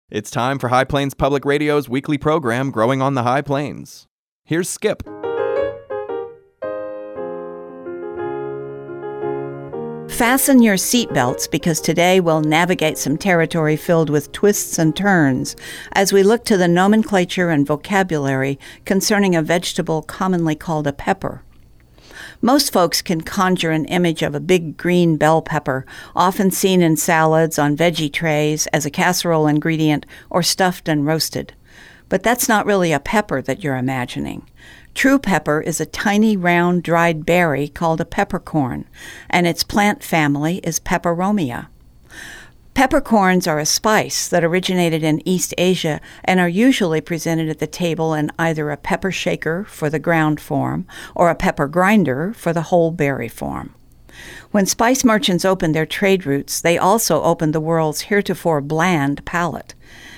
It's time for High Plains Public Radio's weekly program, Growing on the High Plains. Here's Skip. Fasten your seatbelts because today we'll navigate some territory filled with twists and turns as we look to the nomenclature and vocabulary concerning a vegetable commonly called a pepper. Most folks can conjure an image of a big green bell pepper, often seen in salads, on veggie trays, as a casserole ingredient, or stuffed and roasted. But that's not really a pepper that you're imagining. True pepper is a tiny, round, dried berry called a peppercorn, and its plant family is Peperomia. Peppercorns are a spice that originated in East Asia and are usually presented at the table in either a pepper shaker for the ground form or a pepper grinder for the whole berry form. When spice merchants opened their trade routes, they also opened the world's heretofore bland palate.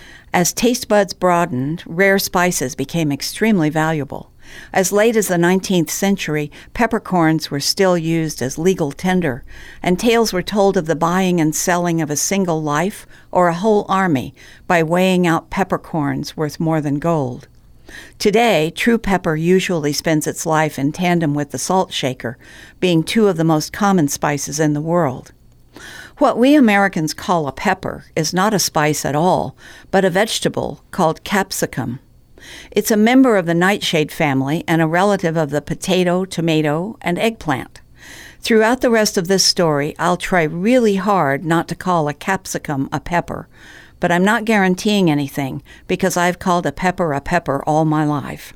As taste buds broadened, rare spices became extremely valuable. As late as the 19th century, peppercorns were still used as legal tender, and tales were told of the buying and selling of a single life or a whole army by weighing out peppercorns worth more than gold. Today, true pepper usually spends its life in tandem with the salt shaker, being two of the most common spices in the world. What we Americans call a pepper is not a spice at all, but a vegetable called capsicum. It's a member of the nightshade family and a relative of the potato, tomato, and eggplant. Throughout the rest of this story, I'll try really hard not to call a capsicum a pepper, but I'm not guaranteeing anything because I've called a pepper all my life.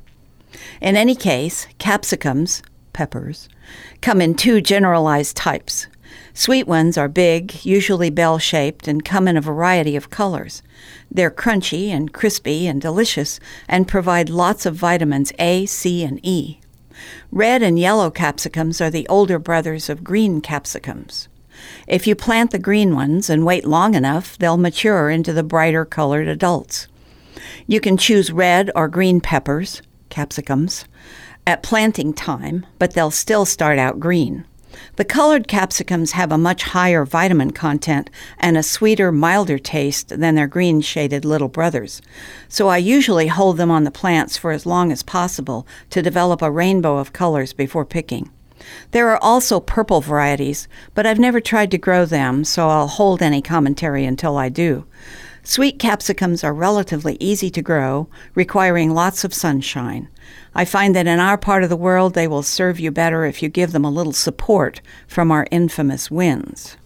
In any case, capsicums, peppers, come in two generalized types. Sweet ones are big, usually bell-shaped, and come in a variety of colors. They're crunchy and crispy and delicious and provide lots of vitamins A, C, and E. Red and yellow capsicums are the older brothers of green capsicums. If you plant the green ones and wait long enough, they'll mature into the brighter colored adults. You can choose red or green peppers, capsicums, at planting time, but they'll still start out green. The colored capsicums have a much higher vitamin content and a sweeter, milder taste than their green-shaded little brothers, so I usually hold them on the plants for as long as possible to develop a rainbow of colors before picking. There are also purple varieties, but I've never tried to grow them, so I'll hold any commentary until I do. Sweet capsicums are relatively easy to grow, requiring lots of sunshine. I find that in our part of the world, they will serve you better if you give them a little support from our infamous winds.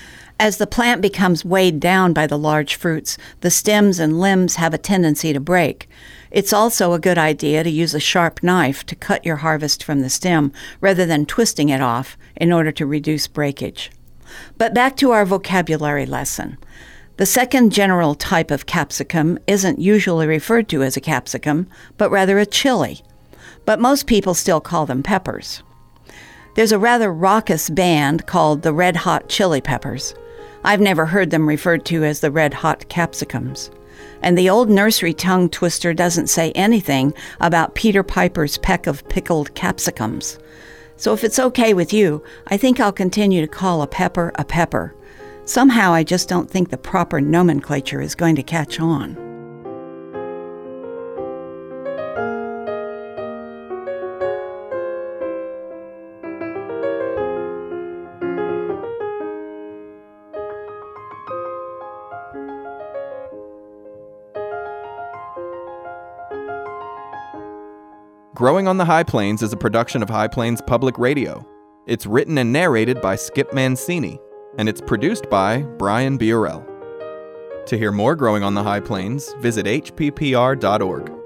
As the plant becomes weighed down by the large fruits, the stems and limbs have a tendency to break. It's also a good idea to use a sharp knife to cut your harvest from the stem rather than twisting it off in order to reduce breakage. But back to our vocabulary lesson. The second general type of capsicum isn't usually referred to as a capsicum, but rather a chili. But most people still call them peppers. There's a rather raucous band called the Red Hot Chili Peppers. I've never heard them referred to as the Red Hot Capsicums. And the old nursery tongue twister doesn't say anything about Peter Piper's peck of pickled capsicums. So if it's okay with you, I think I'll continue to call a pepper a pepper. Somehow I just don't think the proper nomenclature is going to catch on. Growing on the High Plains is a production of High Plains Public Radio. It's written and narrated by Skip Mancini, and it's produced by Brian Biorel. To hear more Growing on the High Plains, visit hppr.org.